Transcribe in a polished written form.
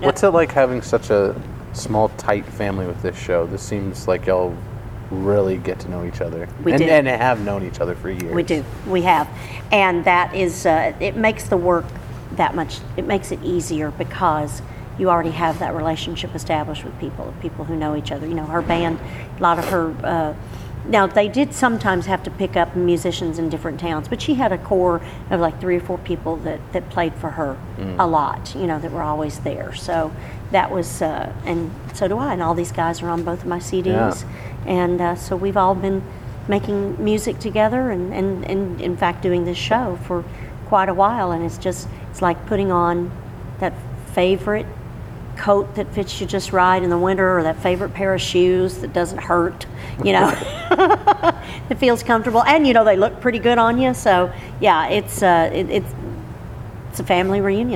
What's it like having such a small, tight family with this show? This seems like y'all really get to know each other. We do. And have known each other for years. We do. We have. And that is, it makes the work that much, it makes it easier because you already have that relationship established with people who know each other. You know, her band, a lot of her, now they did sometimes have to pick up musicians in different towns, but she had a core of like 3 or 4 people that played for her a lot, you know, that were always there. So that was, and so do I, and all these guys are on both of my CDs. And so we've all been making music together and in fact doing this show for quite a while, and it's like putting on that favorite coat that fits you just right in the winter, or that favorite pair of shoes that doesn't hurt, you know, that feels comfortable, and you know they look pretty good on you. So yeah, it's a family reunion.